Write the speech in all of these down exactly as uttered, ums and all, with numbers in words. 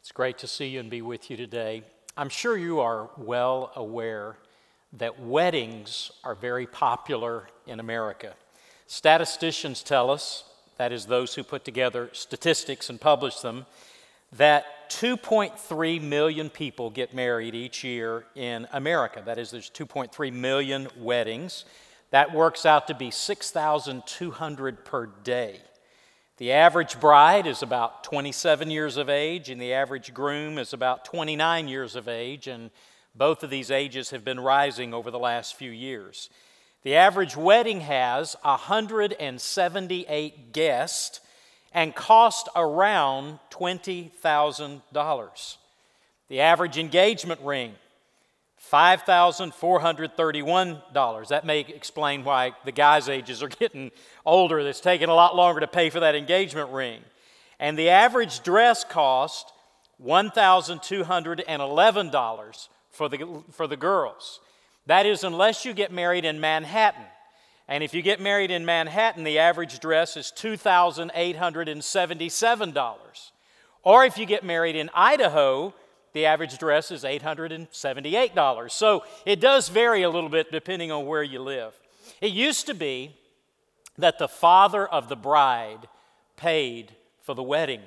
It's great to see you and be with you today. I'm sure you are well aware that weddings are very popular in America. Statisticians tell us, that is those who put together statistics and publish them, that two point three million people get married each year in America. That is, there's two point three million weddings. That works out to be six thousand two hundred per day. The average bride is about twenty-seven years of age, and the average groom is about twenty-nine years of age, and both of these ages have been rising over the last few years. The average wedding has one hundred seventy-eight guests and cost around twenty thousand dollars. The average engagement ring, five thousand four hundred thirty-one dollars. That may explain why the guys' ages are getting older. It's taking a lot longer to pay for that engagement ring. And the average dress cost, one thousand two hundred eleven dollars for the, for the girls. That is, unless you get married in Manhattan. And if you get married in Manhattan, the average dress is two thousand eight hundred seventy-seven dollars. Or if you get married in Idaho, the average dress is eight hundred seventy-eight dollars. So it does vary a little bit depending on where you live. It used to be that the father of the bride paid for the wedding.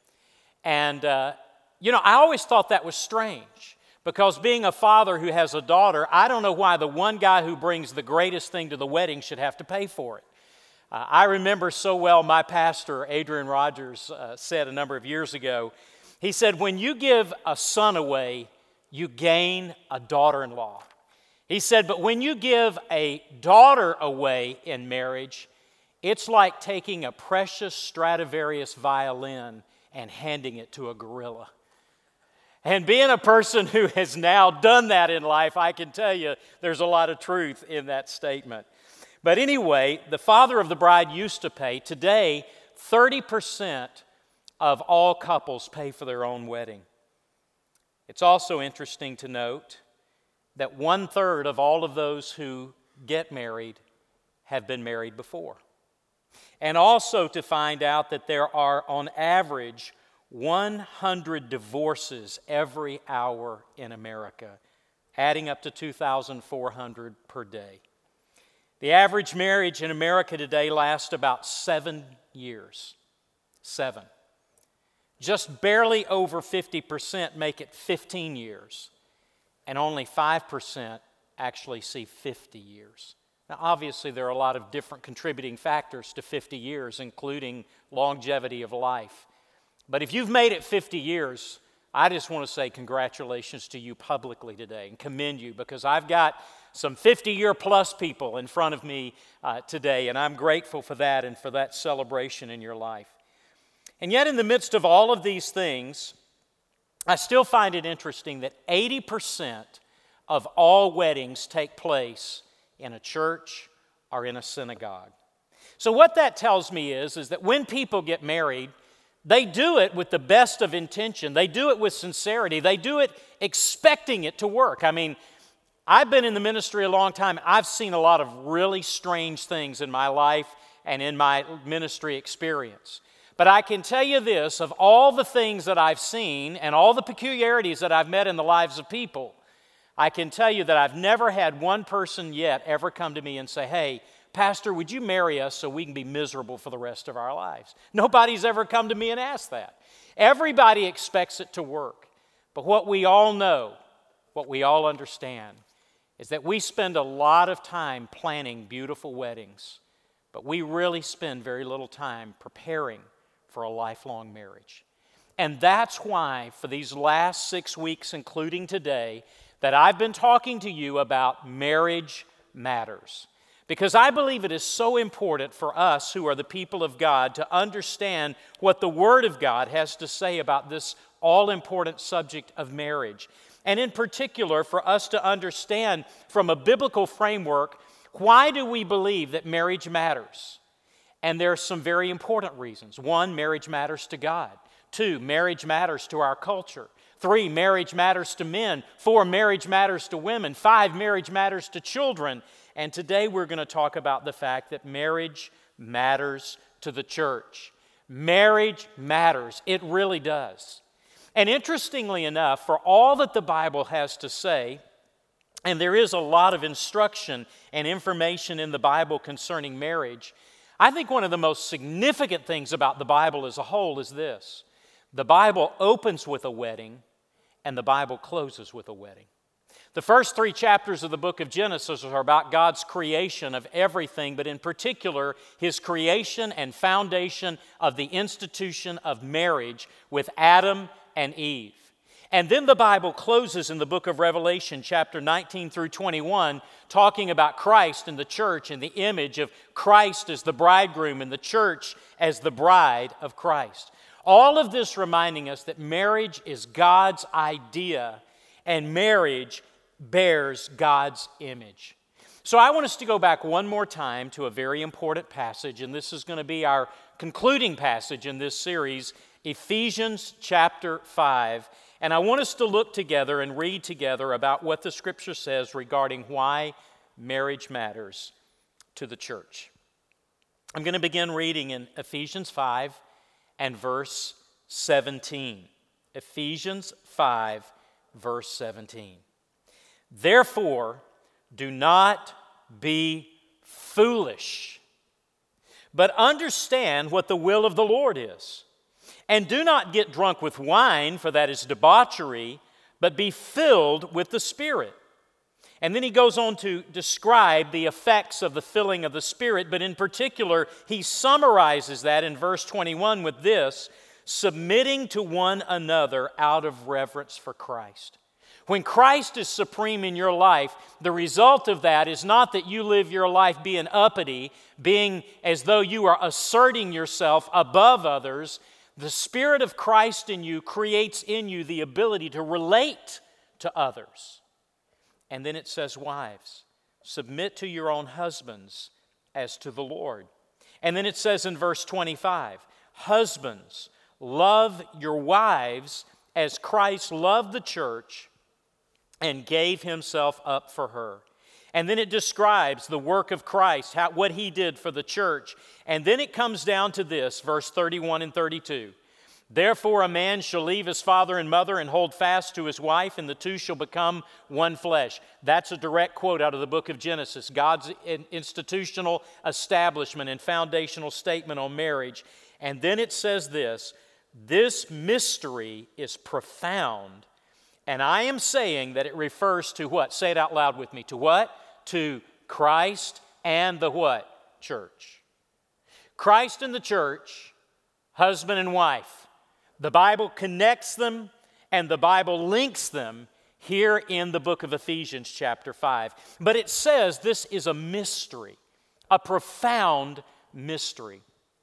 And, uh, you know, I always thought that was strange, because being a father who has a daughter, I don't know why the one guy who brings the greatest thing to the wedding should have to pay for it. Uh, I remember so well my pastor, Adrian Rogers, uh, said a number of years ago, he said, when you give a son away, you gain a daughter-in-law. He said, but when you give a daughter away in marriage, it's like taking a precious Stradivarius violin and handing it to a gorilla. And being a person who has now done that in life, I can tell you there's a lot of truth in that statement. But anyway, the father of the bride used to pay. Today, thirty percent of all couples pay for their own wedding. It's also interesting to note that one-third of all of those who get married have been married before. And also to find out that there are, on average, one hundred divorces every hour in America, adding up to two thousand four hundred per day. The average marriage in America today lasts about seven years. Seven. Just barely over fifty percent make it fifteen years, and only five percent actually see fifty years. Now, obviously, there are a lot of different contributing factors to fifty years, including longevity of life. But if you've made it fifty years, I just want to say congratulations to you publicly today and commend you, because I've got some fifty-year-plus people in front of me uh, today, and I'm grateful for that and for that celebration in your life. And yet, in the midst of all of these things, I still find it interesting that eighty percent of all weddings take place in a church or in a synagogue. So what that tells me is, is that when people get married, they do it with the best of intention. They do it with sincerity. They do it expecting it to work. I mean, I've been in the ministry a long time. I've seen a lot of really strange things in my life and in my ministry experience. But I can tell you this, of all the things that I've seen and all the peculiarities that I've met in the lives of people, I can tell you that I've never had one person yet ever come to me and say, hey, Pastor, would you marry us so we can be miserable for the rest of our lives? Nobody's ever come to me and asked that. Everybody expects it to work. But what we all know, what we all understand, is that we spend a lot of time planning beautiful weddings, but we really spend very little time preparing for a lifelong marriage. And that's why for these last six weeks, including today, that I've been talking to you about marriage matters. Because I believe it is so important for us who are the people of God to understand what the Word of God has to say about this all-important subject of marriage. And in particular, for us to understand from a biblical framework, why do we believe that marriage matters? And there are some very important reasons. One, marriage matters to God. Two, marriage matters to our culture. Three, marriage matters to men. Four, marriage matters to women. Five, marriage matters to children. And today we're going to talk about the fact that marriage matters to the church. Marriage matters. It really does. And interestingly enough, for all that the Bible has to say, and there is a lot of instruction and information in the Bible concerning marriage, I think one of the most significant things about the Bible as a whole is this. The Bible opens with a wedding, and the Bible closes with a wedding. The first three chapters of the book of Genesis are about God's creation of everything, but in particular, His creation and foundation of the institution of marriage with Adam and Eve. And then the Bible closes in the book of Revelation, chapter nineteen through twenty-one, talking about Christ and the church and the image of Christ as the bridegroom and the church as the bride of Christ. All of this reminding us that marriage is God's idea and marriage bears God's image. So I want us to go back one more time to a very important passage, and this is going to be our concluding passage in this series, Ephesians chapter five. And I want us to look together and read together about what the Scripture says regarding why marriage matters to the church. I'm going to begin reading in Ephesians five and verse seventeen. Ephesians five, verse seventeen. Therefore, do not be foolish, but understand what the will of the Lord is. And do not get drunk with wine, for that is debauchery, but be filled with the Spirit. And then he goes on to describe the effects of the filling of the Spirit, but in particular, he summarizes that in verse twenty-one with this, submitting to one another out of reverence for Christ. When Christ is supreme in your life, the result of that is not that you live your life being uppity, being as though you are asserting yourself above others. The Spirit of Christ in you creates in you the ability to relate to others. And then it says, wives, submit to your own husbands as to the Lord. And then it says in verse twenty-five, husbands, love your wives as Christ loved the church and gave himself up for her. And then it describes the work of Christ, how, what he did for the church. And then it comes down to this, verse thirty-one and thirty-two. Therefore a man shall leave his father and mother and hold fast to his wife, and the two shall become one flesh. That's a direct quote out of the book of Genesis, God's institutional establishment and foundational statement on marriage. And then it says this, this mystery is profound. And I am saying that it refers to what? Say it out loud with me. To what? To Christ and the what? Church. Christ and the church, husband and wife. The Bible connects them and the Bible links them here in the book of Ephesians chapter five. But it says this is a mystery, a profound mystery.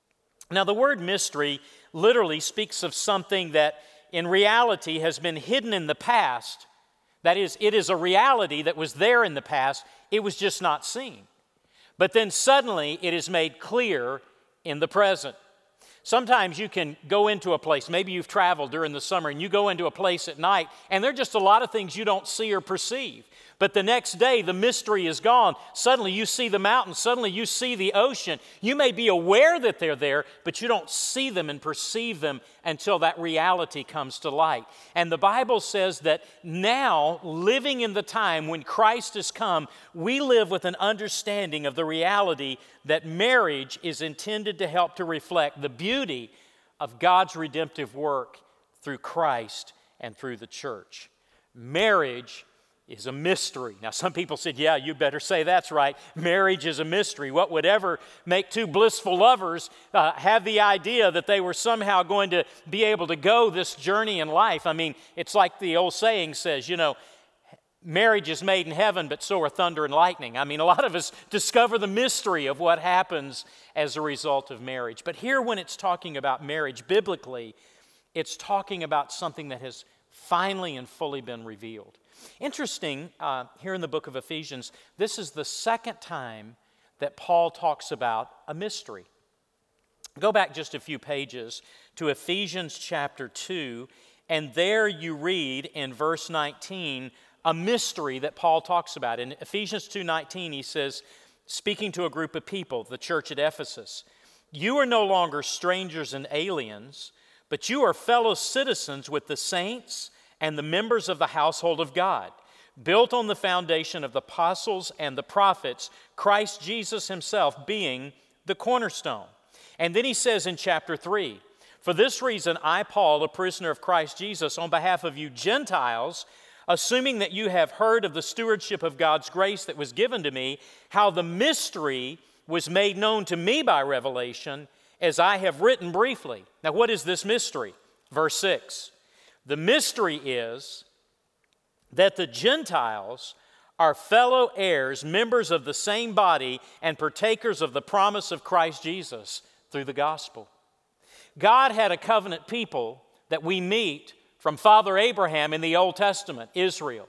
Now the word mystery literally speaks of something that in reality has been hidden in the past. That is, it is a reality that was there in the past. It was just not seen. But then suddenly it is made clear in the present. Sometimes you can go into a place, maybe you've traveled during the summer, and you go into a place at night, and there are just a lot of things you don't see or perceive. But the next day, the mystery is gone. Suddenly you see the mountains. Suddenly you see the ocean. You may be aware that they're there, but you don't see them and perceive them until that reality comes to light. And the Bible says that now, living in the time when Christ has come, we live with an understanding of the reality that marriage is intended to help to reflect the beauty of God's redemptive work through Christ and through the church. Marriage is a mystery. Now, some people said, yeah, you better say that's right. Marriage is a mystery. What would ever make two blissful lovers uh, have the idea that they were somehow going to be able to go this journey in life? I mean, it's like the old saying says, you know, marriage is made in heaven, but so are thunder and lightning. I mean, a lot of us discover the mystery of what happens as a result of marriage. But here, when it's talking about marriage, biblically, it's talking about something that has finally and fully been revealed. Interesting, uh, here in the book of Ephesians, this is the second time that Paul talks about a mystery. Go back just a few pages to Ephesians chapter two, and there you read in verse nineteen a mystery that Paul talks about. In Ephesians two nineteen, he says, speaking to a group of people, the church at Ephesus, you are no longer strangers and aliens, but you are fellow citizens with the saints and the members of the household of God, built on the foundation of the apostles and the prophets, Christ Jesus himself being the cornerstone. And then he says in chapter three, for this reason I, Paul, a prisoner of Christ Jesus, on behalf of you Gentiles, assuming that you have heard of the stewardship of God's grace that was given to me, how the mystery was made known to me by revelation, as I have written briefly. Now, what is this mystery? Verse six. The mystery is that the Gentiles are fellow heirs, members of the same body, and partakers of the promise of Christ Jesus through the gospel. God had a covenant people that we meet from Father Abraham in the Old Testament, Israel.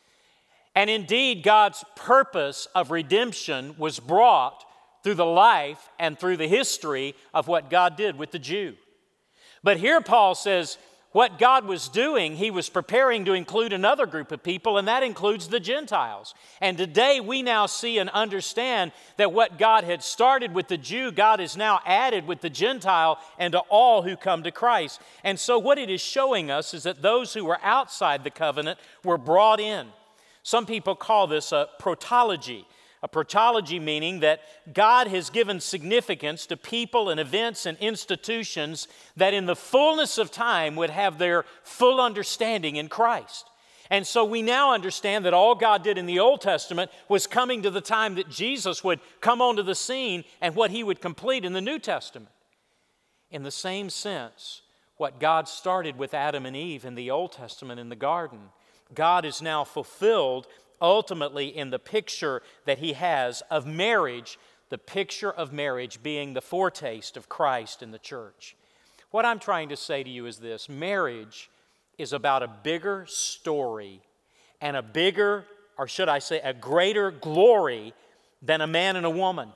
And indeed, God's purpose of redemption was brought through the life and through the history of what God did with the Jew. But here Paul says what God was doing, he was preparing to include another group of people, and that includes the Gentiles. And today we now see and understand that what God had started with the Jew, God has now added with the Gentile and to all who come to Christ. And so what it is showing us is that those who were outside the covenant were brought in. Some people call this a protology. A protology meaning that God has given significance to people and events and institutions that in the fullness of time would have their full understanding in Christ. And so we now understand that all God did in the Old Testament was coming to the time that Jesus would come onto the scene and what he would complete in the New Testament. In the same sense, what God started with Adam and Eve in the Old Testament in the garden, God is now fulfilled ultimately in the picture that he has of marriage, the picture of marriage being the foretaste of Christ in the church. What I'm trying to say to you is this: marriage is about a bigger story and a bigger, or should I say, a greater glory than a man and a woman.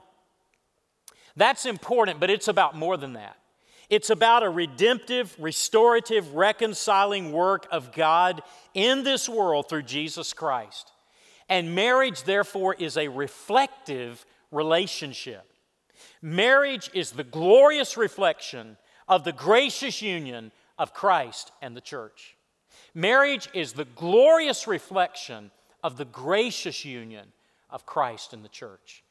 That's important, but it's about more than that. It's about a redemptive, restorative, reconciling work of God in this world through Jesus Christ. And marriage, therefore, is a reflective relationship. Marriage is the glorious reflection of the gracious union of Christ and the church. Marriage is the glorious reflection of the gracious union of Christ and the church.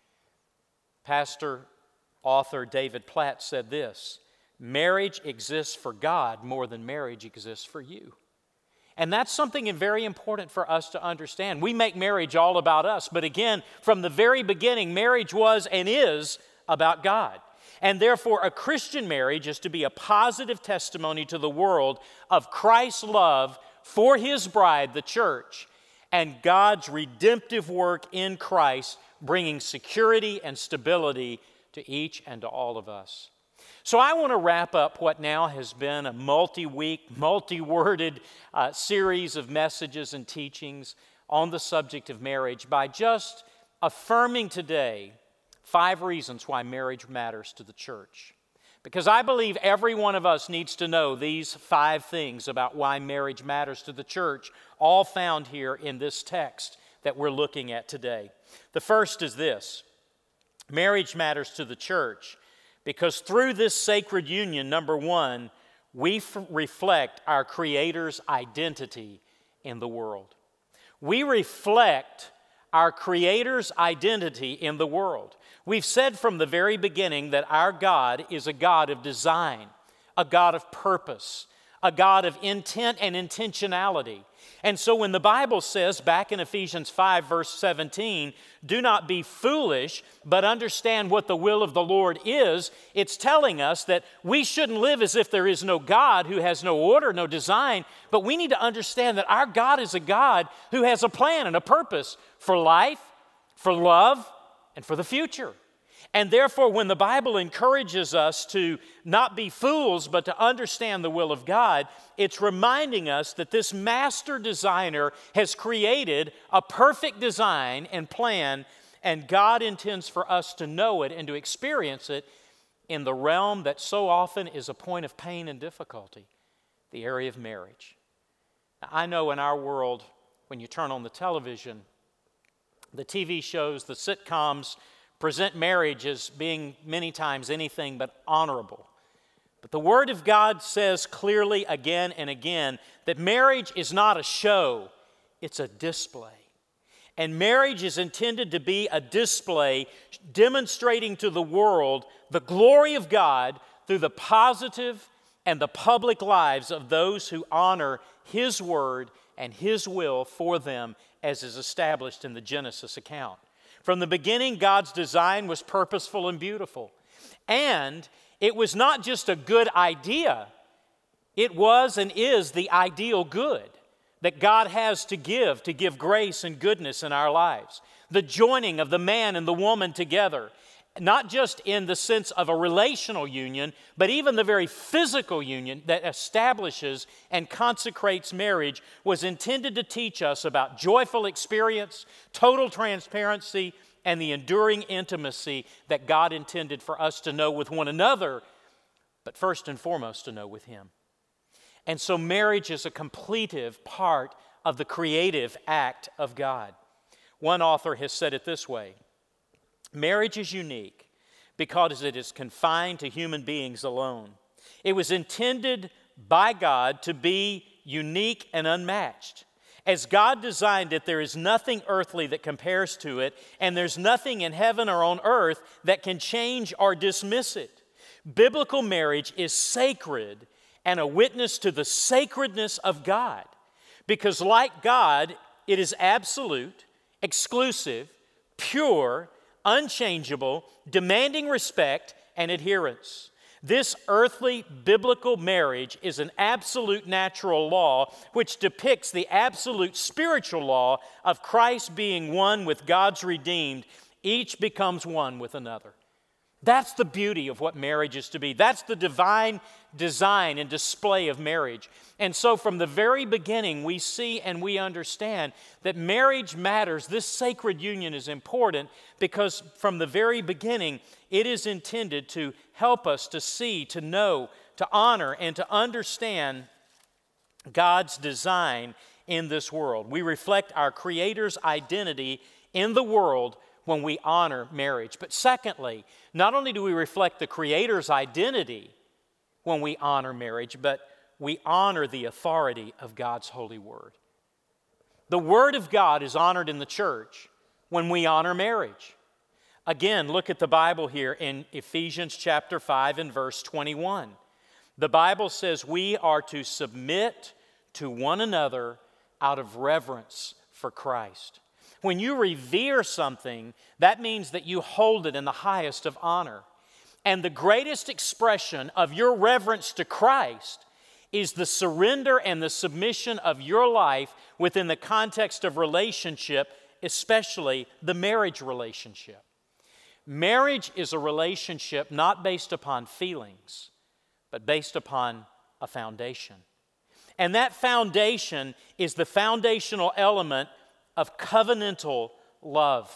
Pastor, author David Platt said this: marriage exists for God more than marriage exists for you. And that's something very important for us to understand. We make marriage all about us, but again, from the very beginning, marriage was and is about God. And therefore, a Christian marriage is to be a positive testimony to the world of Christ's love for his bride, the church, and God's redemptive work in Christ, bringing security and stability to each and to all of us. So I want to wrap up what now has been a multi-week, multi-worded uh, series of messages and teachings on the subject of marriage by just affirming today five reasons why marriage matters to the church. Because I believe every one of us needs to know these five things about why marriage matters to the church, all found here in this text that we're looking at today. The first is this: marriage matters to the church because through this sacred union, number one, we f- reflect our Creator's identity in the world. We reflect our Creator's identity in the world. We've said from the very beginning that our God is a God of design, a God of purpose, a God of intent and intentionality. And so when the Bible says back in Ephesians five, verse seventeen, do not be foolish, but understand what the will of the Lord is, it's telling us that we shouldn't live as if there is no God who has no order, no design, but we need to understand that our God is a God who has a plan and a purpose for life, for love, and for the future. And therefore, when the Bible encourages us to not be fools, but to understand the will of God, it's reminding us that this master designer has created a perfect design and plan, and God intends for us to know it and to experience it in the realm that so often is a point of pain and difficulty, the area of marriage. Now, I know in our world, when you turn on the television, the T V shows, the sitcoms, present marriage as being many times anything but honorable. But the Word of God says clearly again and again that marriage is not a show, it's a display. And marriage is intended to be a display demonstrating to the world the glory of God through the positive and the public lives of those who honor His Word and His will for them as is established in the Genesis account. From the beginning, God's design was purposeful and beautiful. And it was not just a good idea, it was and is the ideal good that God has to give, to give grace and goodness in our lives. The joining of the man and the woman together, not just in the sense of a relational union, but even the very physical union that establishes and consecrates marriage was intended to teach us about joyful experience, total transparency, and the enduring intimacy that God intended for us to know with one another, but first and foremost to know with Him. And so marriage is a completive part of the creative act of God. One author has said it this way: marriage is unique because it is confined to human beings alone. It was intended by God to be unique and unmatched. As God designed it, there is nothing earthly that compares to it, and there's nothing in heaven or on earth that can change or dismiss it. Biblical marriage is sacred and a witness to the sacredness of God, because like God, it is absolute, exclusive, pure, unchangeable, demanding respect and adherence. This earthly biblical marriage is an absolute natural law which depicts the absolute spiritual law of Christ being one with God's redeemed. Each becomes one with another. That's the beauty of what marriage is to be. That's the divine design and display of marriage. And so from the very beginning, we see and we understand that marriage matters. This sacred union is important because from the very beginning, it is intended to help us to see, to know, to honor, and to understand God's design in this world. We reflect our Creator's identity in the world when we honor marriage. But secondly, not only do we reflect the Creator's identity when we honor marriage, but we honor the authority of God's holy word. The Word of God is honored in the church when we honor marriage. Again, look at the Bible here in Ephesians chapter five and verse twenty-one. The Bible says we are to submit to one another out of reverence for Christ. When you revere something, that means that you hold it in the highest of honor. And the greatest expression of your reverence to Christ is the surrender and the submission of your life within the context of relationship, especially the marriage relationship. Marriage is a relationship not based upon feelings, but based upon a foundation. And that foundation is the foundational element of covenantal love.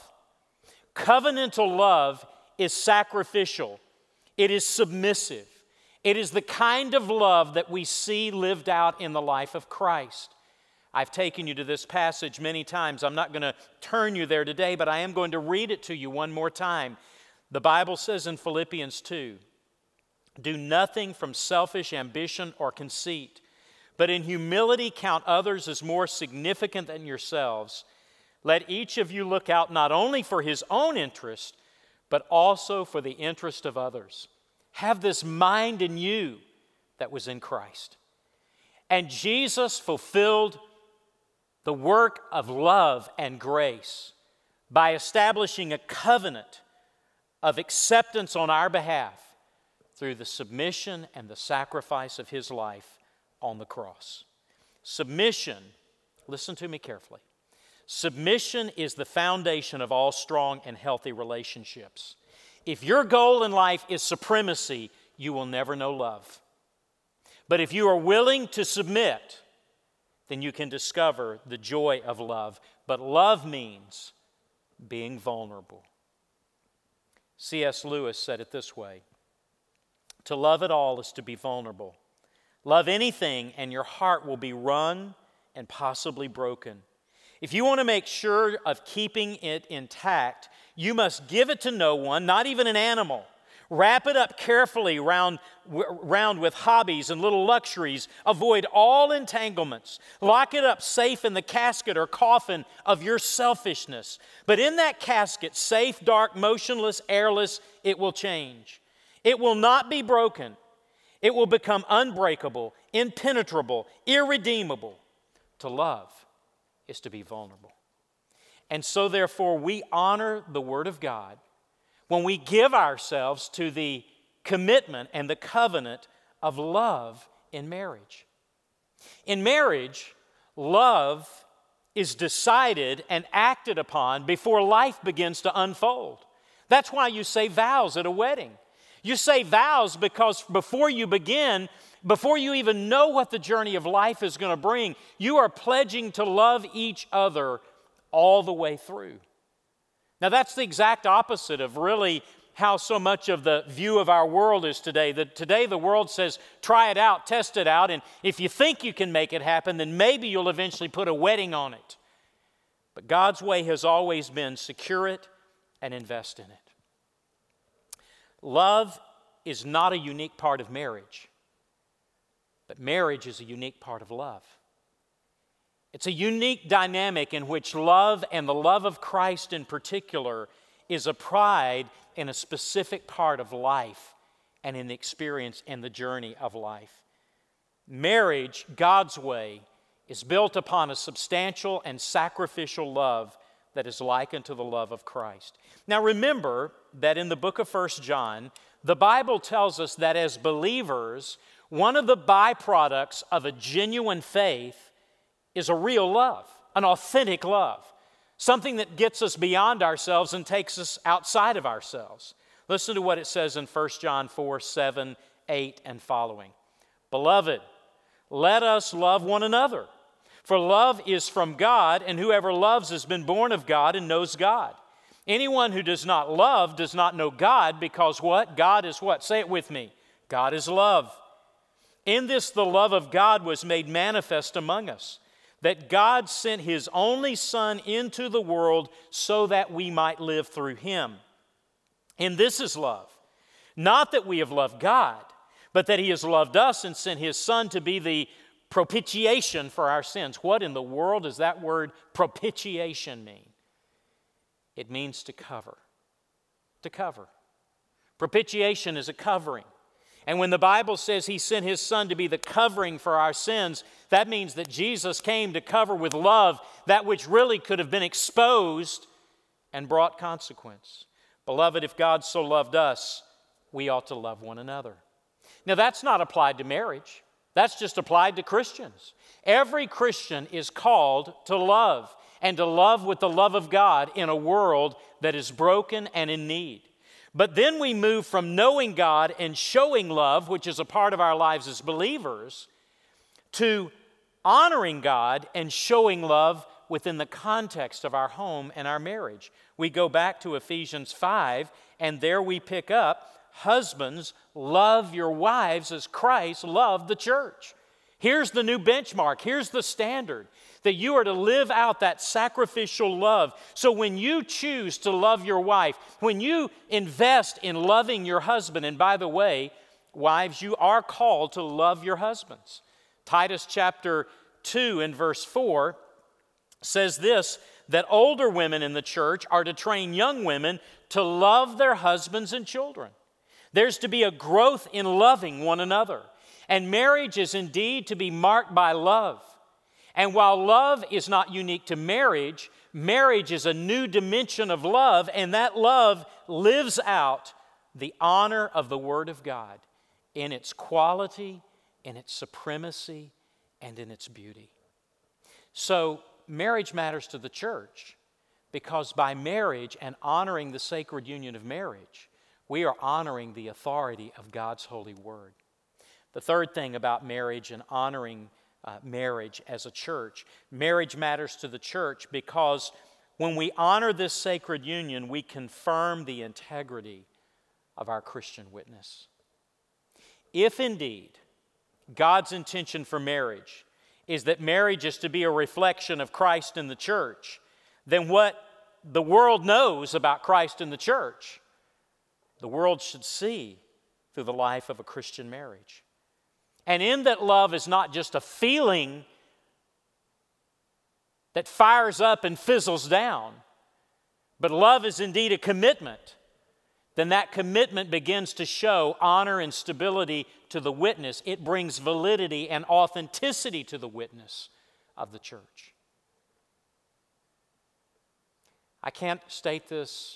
Covenantal love is sacrificial. It is submissive. It is the kind of love that we see lived out in the life of Christ. I've taken you to this passage many times. I'm not going to turn you there today, but I am going to read it to you one more time. The Bible says in Philippians two, "Do nothing from selfish ambition or conceit, but in humility count others as more significant than yourselves. Let each of you look out not only for his own interest, but also for the interest of others. Have this mind in you that was in Christ." And Jesus fulfilled the work of love and grace by establishing a covenant of acceptance on our behalf through the submission and the sacrifice of His life on the cross. Submission, listen to me carefully. Submission is the foundation of all strong and healthy relationships. If your goal in life is supremacy, you will never know love. But if you are willing to submit, then you can discover the joy of love. But love means being vulnerable. C S Lewis said it this way: "To love at all is to be vulnerable. Love anything and your heart will be wrung and possibly broken. If you want to make sure of keeping it intact, you must give it to no one, not even an animal. Wrap it up carefully round, round with hobbies and little luxuries. Avoid all entanglements. Lock it up safe in the casket or coffin of your selfishness. But in that casket, safe, dark, motionless, airless, it will change. It will not be broken. It will become unbreakable, impenetrable, irredeemable. To love is to be vulnerable. And so therefore we honor the Word of God when we give ourselves to the commitment and the covenant of love in marriage. In marriage, love is decided and acted upon before life begins to unfold. That's why you say vows at a wedding. You say vows because before you begin, before you even know what the journey of life is going to bring, you are pledging to love each other all the way through. Now that's the exact opposite of really how so much of the view of our world is today. That today the world says, try it out, test it out, and if you think you can make it happen, then maybe you'll eventually put a wedding on it. But God's way has always been secure it and invest in it. Love is not a unique part of marriage, but marriage is a unique part of love. It's a unique dynamic in which love and the love of Christ in particular is applied in a specific part of life and in the experience and the journey of life. Marriage, God's way, is built upon a substantial and sacrificial love that is like unto the love of Christ. Now remember that in the book of First John, the Bible tells us that as believers, one of the byproducts of a genuine faith is a real love, an authentic love, something that gets us beyond ourselves and takes us outside of ourselves. Listen to what it says in First John four, seven, eight, and following. Beloved, let us love one another, for love is from God, and whoever loves has been born of God and knows God. Anyone who does not love does not know God, because what? God is what? Say it with me. God is love. In this the love of God was made manifest among us, that God sent His only Son into the world so that we might live through Him. And this is love. Not that we have loved God, but that He has loved us and sent His Son to be the propitiation for our sins. What in the world does that word propitiation mean? It means to cover. To cover. Propitiation is a covering. And when the Bible says He sent His Son to be the covering for our sins, that means that Jesus came to cover with love that which really could have been exposed and brought consequence. Beloved, if God so loved us, we ought to love one another. Now that's not applied to marriage. That's just applied to Christians. Every Christian is called to love, and to love with the love of God in a world that is broken and in need. But then we move from knowing God and showing love, which is a part of our lives as believers, to honoring God and showing love within the context of our home and our marriage. We go back to Ephesians five, and there we pick up, husbands, love your wives as Christ loved the church. Here's the new benchmark. Here's the standard, that you are to live out that sacrificial love. So when you choose to love your wife, when you invest in loving your husband, and by the way, wives, you are called to love your husbands. Titus chapter two and verse four says this, that older women in the church are to train young women to love their husbands and children. There's to be a growth in loving one another. And marriage is indeed to be marked by love. And while love is not unique to marriage, marriage is a new dimension of love, and that love lives out the honor of the Word of God in its quality, in its supremacy, and in its beauty. So marriage matters to the church because by marriage and honoring the sacred union of marriage, we are honoring the authority of God's holy word. The third thing about marriage and honoring uh, marriage as a church, marriage matters to the church because when we honor this sacred union, we confirm the integrity of our Christian witness. If indeed God's intention for marriage is that marriage is to be a reflection of Christ in the church, then what the world knows about Christ in the church the world should see through the life of a Christian marriage. And in that love is not just a feeling that fires up and fizzles down, but love is indeed a commitment, then that commitment begins to show honor and stability to the witness. It brings validity and authenticity to the witness of the church. I can't state this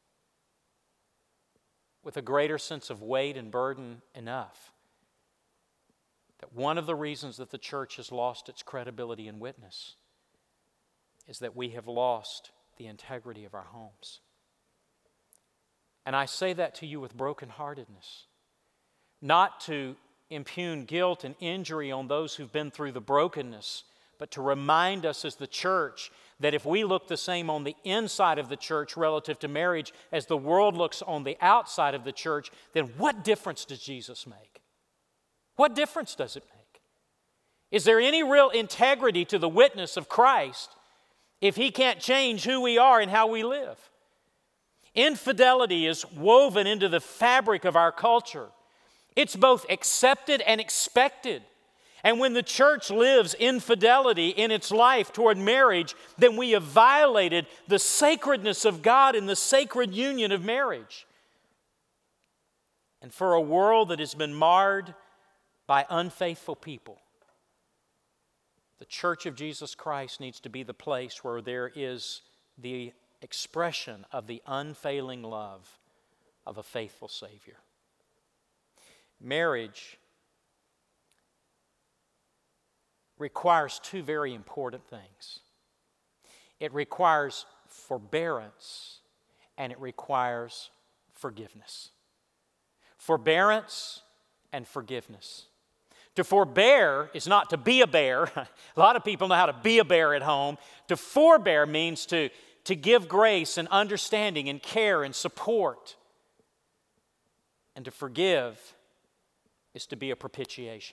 with a greater sense of weight and burden enough, that one of the reasons that the church has lost its credibility and witness is that we have lost the integrity of our homes. And I say that to you with brokenheartedness, not to impugn guilt and injury on those who've been through the brokenness, but to remind us as the church that if we look the same on the inside of the church relative to marriage as the world looks on the outside of the church, then what difference does Jesus make? What difference does it make? Is there any real integrity to the witness of Christ if He can't change who we are and how we live? Infidelity is woven into the fabric of our culture. It's both accepted and expected. And when the church lives infidelity in its life toward marriage, then we have violated the sacredness of God in the sacred union of marriage. And for a world that has been marred by unfaithful people, the Church of Jesus Christ needs to be the place where there is the expression of the unfailing love of a faithful Savior. Marriage requires two very important things. It requires forbearance and it requires forgiveness. Forbearance and forgiveness. To forbear is not to be a bear. A lot of people know how to be a bear at home. To forbear means to, to give grace and understanding and care and support. And to forgive is to be a propitiation.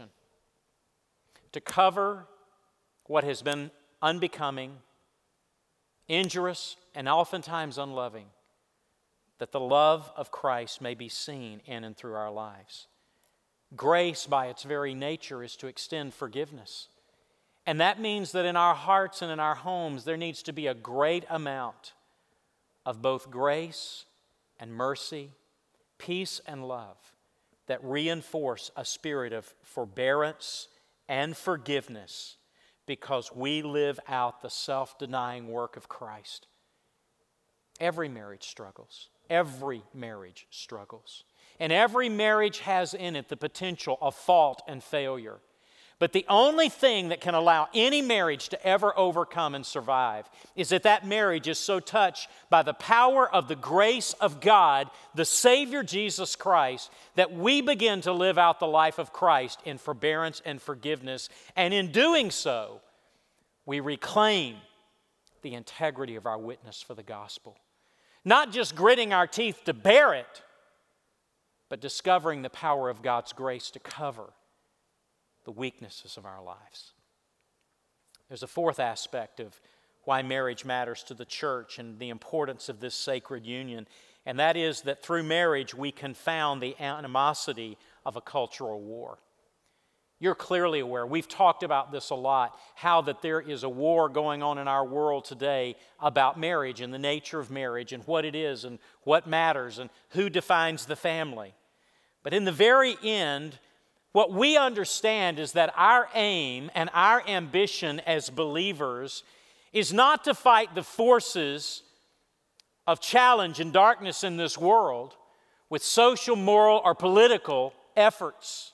To cover what has been unbecoming, injurious, and oftentimes unloving, that the love of Christ may be seen in and through our lives. Grace, by its very nature, is to extend forgiveness. And that means that in our hearts and in our homes, there needs to be a great amount of both grace and mercy, peace and love that reinforce a spirit of forbearance and forgiveness because we live out the self-denying work of Christ. Every marriage struggles. Every marriage struggles. And every marriage has in it the potential of fault and failure. But the only thing that can allow any marriage to ever overcome and survive is that that marriage is so touched by the power of the grace of God, the Savior Jesus Christ, that we begin to live out the life of Christ in forbearance and forgiveness. And in doing so, we reclaim the integrity of our witness for the gospel. Not just gritting our teeth to bear it, but discovering the power of God's grace to cover the weaknesses of our lives. There's a fourth aspect of why marriage matters to the church and the importance of this sacred union, and that is that through marriage we confound the animosity of a cultural war. You're clearly aware, we've talked about this a lot, how that there is a war going on in our world today about marriage and the nature of marriage and what it is and what matters and who defines the family. But in the very end, what we understand is that our aim and our ambition as believers is not to fight the forces of challenge and darkness in this world with social, moral, or political efforts,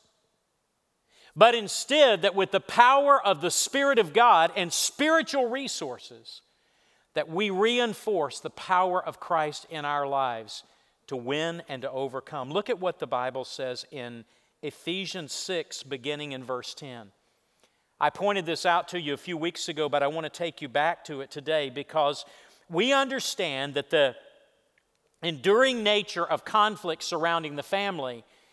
but instead that with the power of the Spirit of God and spiritual resources, that we reinforce the power of Christ in our lives to win and to overcome. Look at what the Bible says in Ephesians six, beginning in verse ten. I pointed this out to you a few weeks ago, but I want to take you back to it today because we understand that the enduring nature of conflict surrounding the family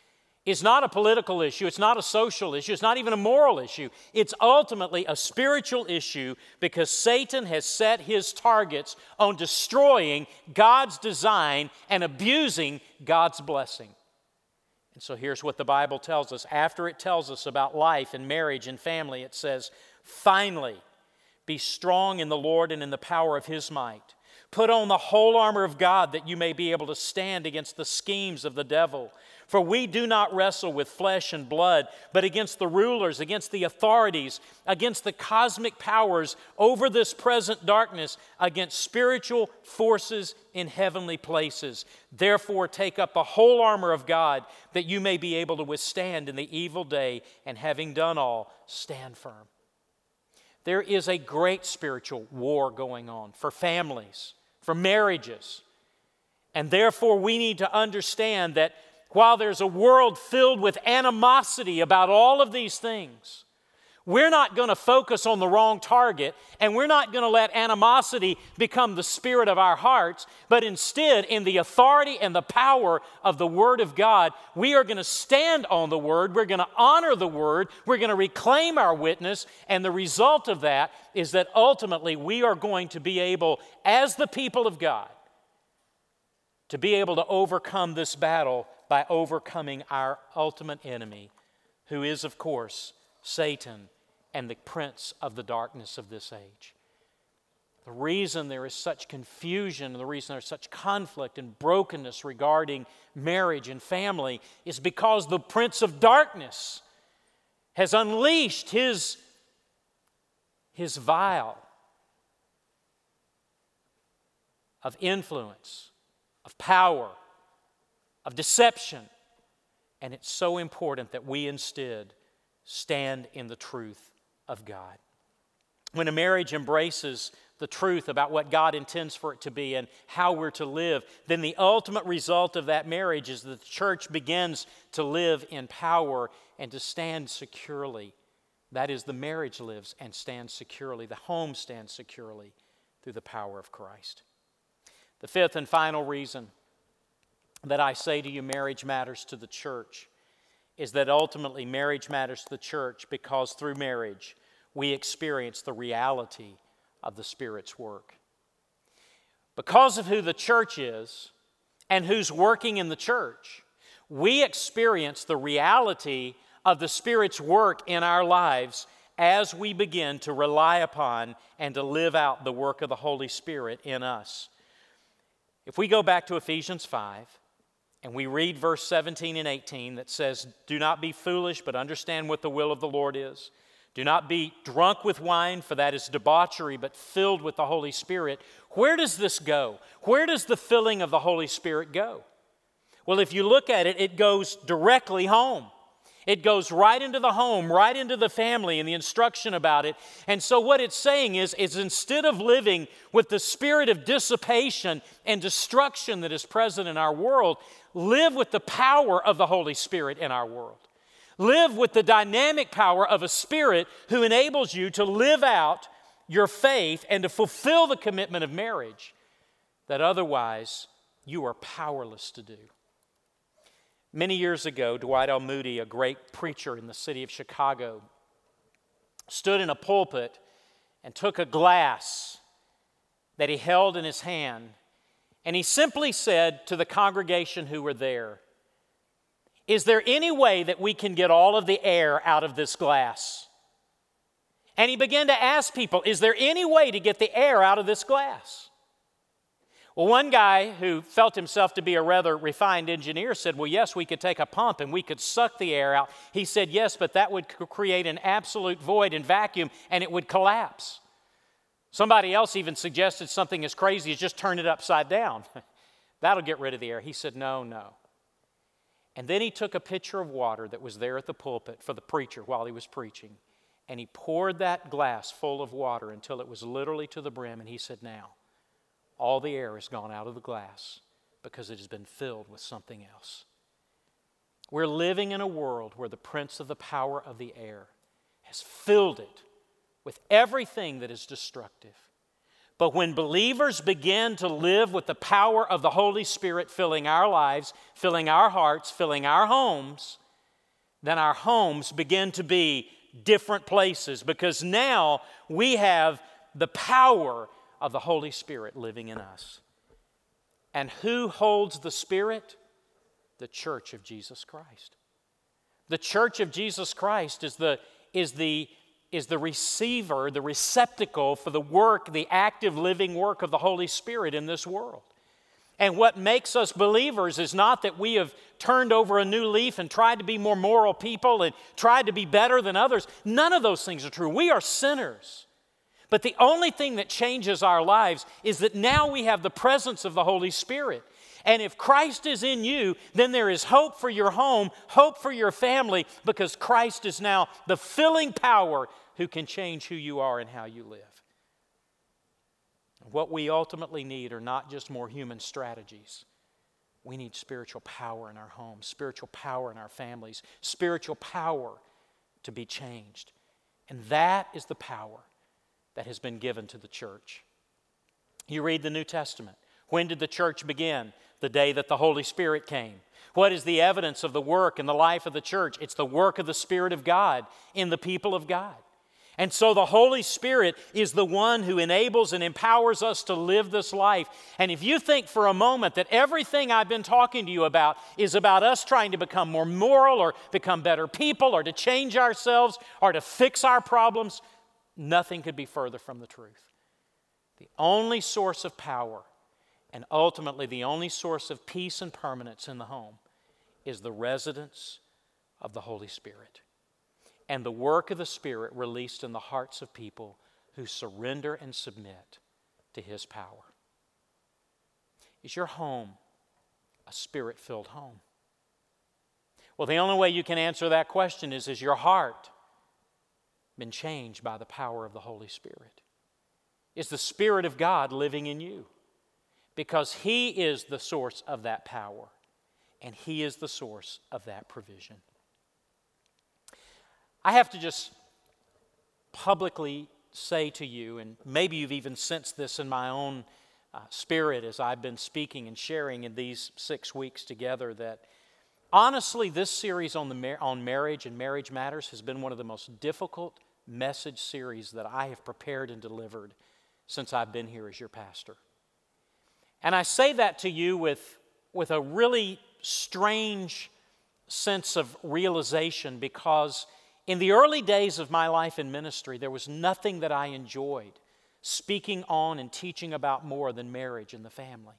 is not a political issue, it's not a social issue, it's not even a moral issue. It's ultimately a spiritual issue because Satan has set his targets on destroying God's design and abusing God's blessing. And so here's what the Bible tells us. After it tells us about life and marriage and family, it says, finally, be strong in the Lord and in the power of His might. Put on the whole armor of God that you may be able to stand against the schemes of the devil. For we do not wrestle with flesh and blood, but against the rulers, against the authorities, against the cosmic powers over this present darkness, against spiritual forces in heavenly places. Therefore, take up the whole armor of God that you may be able to withstand in the evil day, and having done all, stand firm. There is a great spiritual war going on for families, for marriages. And therefore, we need to understand that while there's a world filled with animosity about all of these things, we're not going to focus on the wrong target, and we're not going to let animosity become the spirit of our hearts, but instead, in the authority and the power of the Word of God, we are going to stand on the Word, we're going to honor the Word, we're going to reclaim our witness, and the result of that is that ultimately we are going to be able, as the people of God, to be able to overcome this battle by overcoming our ultimate enemy, who is, of course, Satan and the prince of the darkness of this age. The reason there is such confusion, the reason there's such conflict and brokenness regarding marriage and family is because the prince of darkness has unleashed his, his vial of influence, of power, of deception. And it's so important that we instead stand in the truth of God. When a marriage embraces the truth about what God intends for it to be and how we're to live, then the ultimate result of that marriage is that the church begins to live in power and to stand securely. That is, the marriage lives and stands securely. The home stands securely through the power of Christ. The fifth and final reason that I say to you marriage matters to the church is that ultimately marriage matters to the church because through marriage we experience the reality of the Spirit's work. Because of who the church is and who's working in the church, we experience the reality of the Spirit's work in our lives as we begin to rely upon and to live out the work of the Holy Spirit in us. If we go back to Ephesians five, and we read verse seventeen and eighteen that says, do not be foolish, but understand what the will of the Lord is. Do not be drunk with wine, for that is debauchery, but filled with the Holy Spirit. Where does this go? Where does the filling of the Holy Spirit go? Well, if you look at it, it goes directly home. It goes right into the home, right into the family and the instruction about it. And so what it's saying is, is instead of living with the spirit of dissipation and destruction that is present in our world, live with the power of the Holy Spirit in our world. Live with the dynamic power of a Spirit who enables you to live out your faith and to fulfill the commitment of marriage that otherwise you are powerless to do. Many years ago, Dwight L. Moody, a great preacher in the city of Chicago, stood in a pulpit and took a glass that he held in his hand, and he simply said to the congregation who were there, is there any way that we can get all of the air out of this glass? And he began to ask people, is there any way to get the air out of this glass? Well, one guy who felt himself to be a rather refined engineer said, well, yes, we could take a pump and we could suck the air out. He said, yes, but that would create an absolute void and vacuum and it would collapse. Somebody else even suggested something as crazy as just turn it upside down. That'll get rid of the air. He said, no, no. And then he took a pitcher of water that was there at the pulpit for the preacher while he was preaching, and he poured that glass full of water until it was literally to the brim, and he said, now, all the air has gone out of the glass because it has been filled with something else. We're living in a world where the prince of the power of the air has filled it with everything that is destructive. But when believers begin to live with the power of the Holy Spirit filling our lives, filling our hearts, filling our homes, then our homes begin to be different places, because now we have the power of the Holy Spirit living in us. And who holds the Spirit? The church of Jesus Christ. The church of Jesus Christ is the, is the, is the receiver, the receptacle for the work, the active living work of the Holy Spirit in this world. And what makes us believers is not that we have turned over a new leaf and tried to be more moral people and tried to be better than others. None of those things are true. We are sinners. But the only thing that changes our lives is that now we have the presence of the Holy Spirit. And if Christ is in you, then there is hope for your home, hope for your family, because Christ is now the filling power who can change who you are and how you live. What we ultimately need are not just more human strategies. We need spiritual power in our homes, spiritual power in our families, spiritual power to be changed. And that is the power that has been given to the church. You read the New Testament. When did the church begin? The day that the Holy Spirit came. What is the evidence of the work in the life of the church? It's the work of the Spirit of God in the people of God. And so the Holy Spirit is the one who enables and empowers us to live this life. And if you think for a moment that everything I've been talking to you about is about us trying to become more moral or become better people or to change ourselves or to fix our problems, nothing could be further from the truth. The only source of power and ultimately the only source of peace and permanence in the home is the residence of the Holy Spirit and the work of the Spirit released in the hearts of people who surrender and submit to His power. Is your home a Spirit-filled home? Well, the only way you can answer that question is, is your heart been changed by the power of the Holy Spirit? Is the Spirit of God living in you? Because He is the source of that power, and He is the source of that provision. I have to just publicly say to you, and maybe you've even sensed this in my own uh, spirit as I've been speaking and sharing in these six weeks together, that honestly, this series on, the mar- on marriage and marriage matters has been one of the most difficult message series that I have prepared and delivered since I've been here as your pastor. And I say that to you with, with a really strange sense of realization, because in the early days of my life in ministry, there was nothing that I enjoyed speaking on and teaching about more than marriage and the family.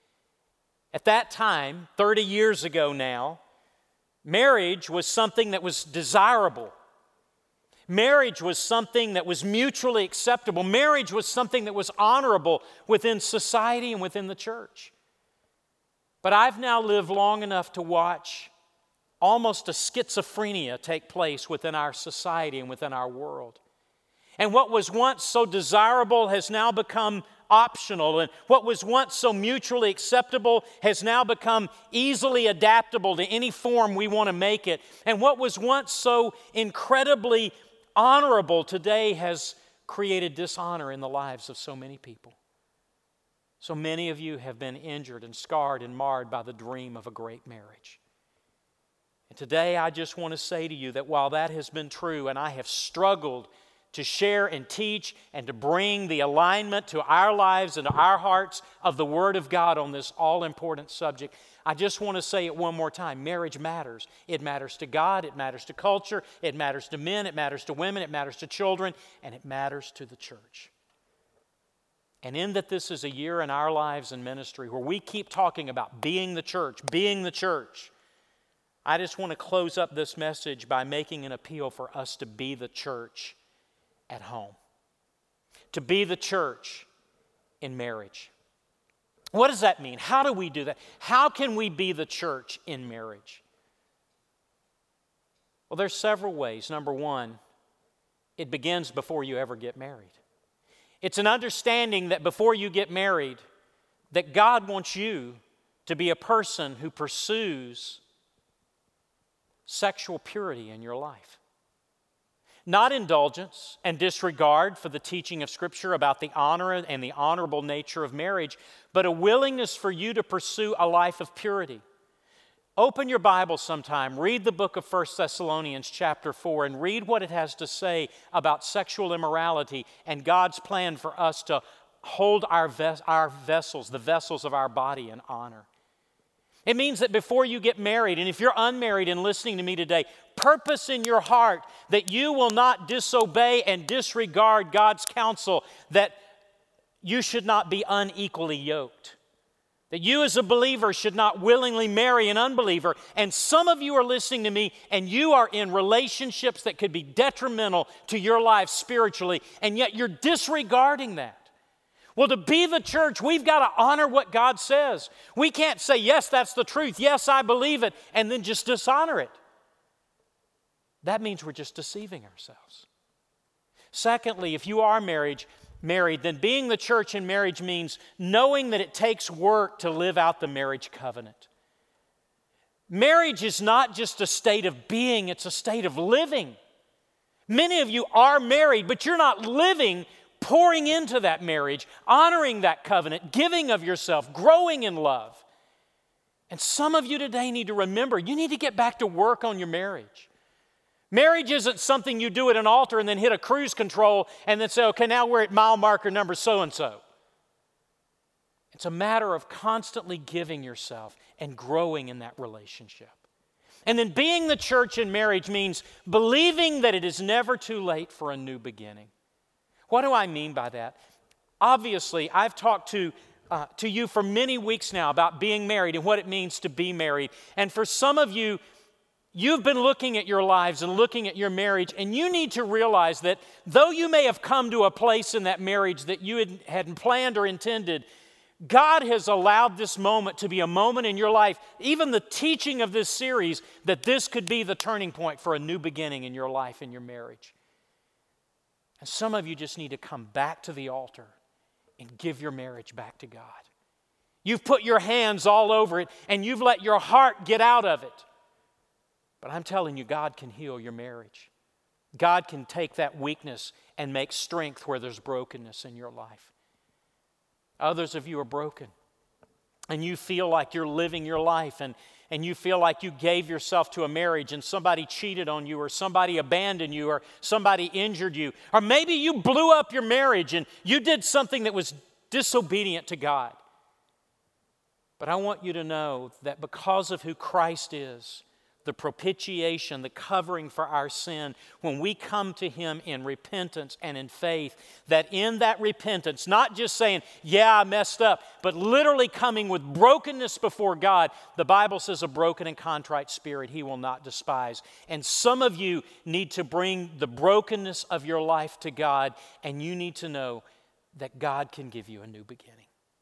At that time, thirty years ago now, marriage was something that was desirable. Marriage was something that was mutually acceptable. Marriage was something that was honorable within society and within the church. But I've now lived long enough to watch almost a schizophrenia take place within our society and within our world. And what was once so desirable has now become optional, and what was once so mutually acceptable has now become easily adaptable to any form we want to make it. And what was once so incredibly honorable today has created dishonor in the lives of so many people. So many of you have been injured and scarred and marred by the dream of a great marriage. And today I just want to say to you that while that has been true, and I have struggled to share and teach and to bring the alignment to our lives and to our hearts of the Word of God on this all-important subject, I just want to say it one more time. Marriage matters. It matters to God. It matters to culture. It matters to men. It matters to women. It matters to children. And it matters to the church. And in that this is a year in our lives and ministry where we keep talking about being the church, being the church, I just want to close up this message by making an appeal for us to be the church at home, to be the church in marriage. What does that mean? How do we do that? How can we be the church in marriage? Well, there's several ways. Number one, it begins before you ever get married. It's an understanding that before you get married, that God wants you to be a person who pursues sexual purity in your life. Not indulgence and disregard for the teaching of Scripture about the honor and the honorable nature of marriage, but a willingness for you to pursue a life of purity. Open your Bible sometime, read the book of First Thessalonians chapter four, and read what it has to say about sexual immorality and God's plan for us to hold our, ves- our vessels, the vessels of our body, in honor. It means that before you get married, and if you're unmarried and listening to me today, purpose in your heart that you will not disobey and disregard God's counsel, that you should not be unequally yoked. That you as a believer should not willingly marry an unbeliever. And some of you are listening to me and you are in relationships that could be detrimental to your life spiritually, and yet you're disregarding that. Well, to be the church, we've got to honor what God says. We can't say, yes, that's the truth, yes, I believe it, and then just dishonor it. That means we're just deceiving ourselves. Secondly, if you are married, married, then being the church in marriage means knowing that it takes work to live out the marriage covenant. Marriage is not just a state of being, it's a state of living. Many of you are married, but you're not living, pouring into that marriage, honoring that covenant, giving of yourself, growing in love. And some of you today need to remember, you need to get back to work on your marriage. Marriage isn't something you do at an altar and then hit a cruise control and then say, okay, now we're at mile marker number so-and-so. It's a matter of constantly giving yourself and growing in that relationship. And then being the church in marriage means believing that it is never too late for a new beginning. What do I mean by that? Obviously, I've talked to uh, to you for many weeks now about being married and what it means to be married. And for some of you, you've been looking at your lives and looking at your marriage, and you need to realize that though you may have come to a place in that marriage that you had, hadn't planned or intended, God has allowed this moment to be a moment in your life, even the teaching of this series, that this could be the turning point for a new beginning in your life and your marriage. And some of you just need to come back to the altar and give your marriage back to God. You've put your hands all over it, and you've let your heart get out of it. But I'm telling you, God can heal your marriage. God can take that weakness and make strength where there's brokenness in your life. Others of you are broken, and you feel like you're living your life, and, and you feel like you gave yourself to a marriage and somebody cheated on you, or somebody abandoned you, or somebody injured you. Or maybe you blew up your marriage and you did something that was disobedient to God. But I want you to know that because of who Christ is, the propitiation, the covering for our sin, when we come to Him in repentance and in faith, that in that repentance, not just saying, yeah, I messed up, but literally coming with brokenness before God, the Bible says a broken and contrite spirit He will not despise. And some of you need to bring the brokenness of your life to God, and you need to know that God can give you a new beginning.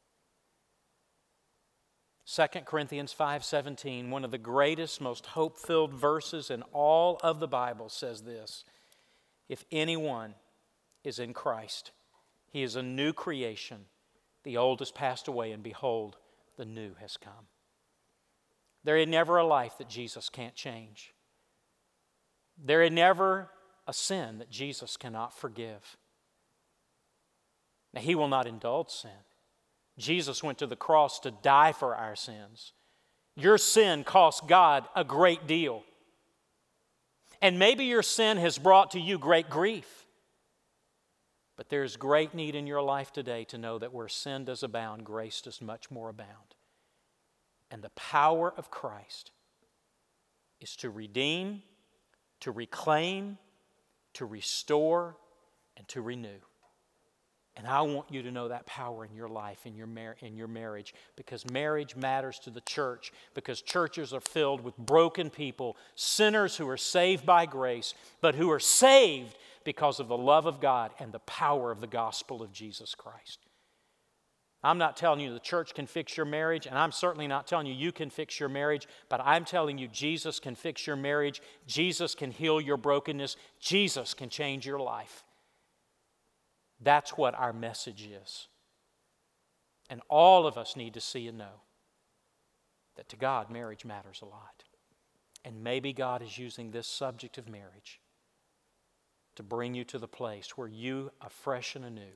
Second Corinthians five seventeen, one of the greatest, most hope-filled verses in all of the Bible, says this: if anyone is in Christ, he is a new creation. The old has passed away, and behold, the new has come. There is never a life that Jesus can't change. There is never a sin that Jesus cannot forgive. Now, He will not indulge sin. Jesus went to the cross to die for our sins. Your sin cost God a great deal. And maybe your sin has brought to you great grief. But there's great need in your life today to know that where sin does abound, grace does much more abound. And the power of Christ is to redeem, to reclaim, to restore, and to renew. And I want you to know that power in your life, in your, mar- in your marriage, because marriage matters to the church, because churches are filled with broken people, sinners who are saved by grace, but who are saved because of the love of God and the power of the gospel of Jesus Christ. I'm not telling you the church can fix your marriage, and I'm certainly not telling you you can fix your marriage, but I'm telling you Jesus can fix your marriage, Jesus can heal your brokenness, Jesus can change your life. That's what our message is. And all of us need to see and know that to God, marriage matters a lot. And maybe God is using this subject of marriage to bring you to the place where you, afresh and anew,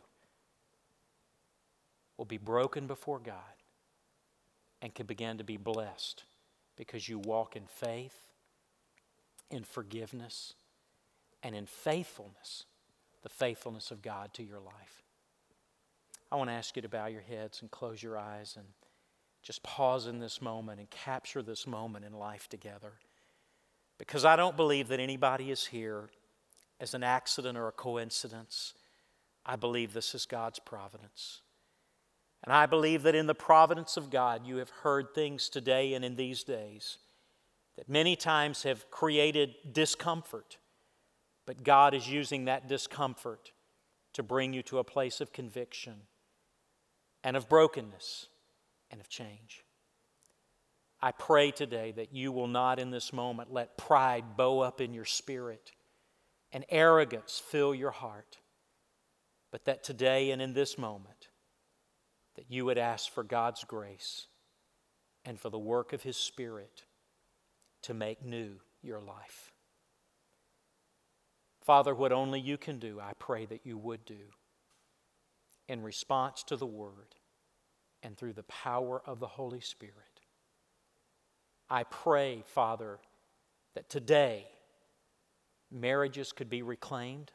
will be broken before God and can begin to be blessed because you walk in faith, in forgiveness, and in faithfulness, the faithfulness of God to your life. I want to ask you to bow your heads and close your eyes and just pause in this moment and capture this moment in life together. Because I don't believe that anybody is here as an accident or a coincidence. I believe this is God's providence. And I believe that in the providence of God, you have heard things today and in these days that many times have created discomfort. But God is using that discomfort to bring you to a place of conviction and of brokenness and of change. I pray today that you will not in this moment let pride bow up in your spirit and arrogance fill your heart, but that today and in this moment that you would ask for God's grace and for the work of His Spirit to make new your life. Father, what only you can do, I pray that you would do in response to the Word and through the power of the Holy Spirit. I pray, Father, that today marriages could be reclaimed,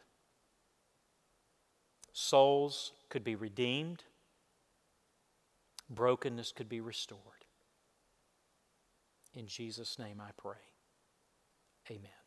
souls could be redeemed, brokenness could be restored. In Jesus' name I pray. Amen.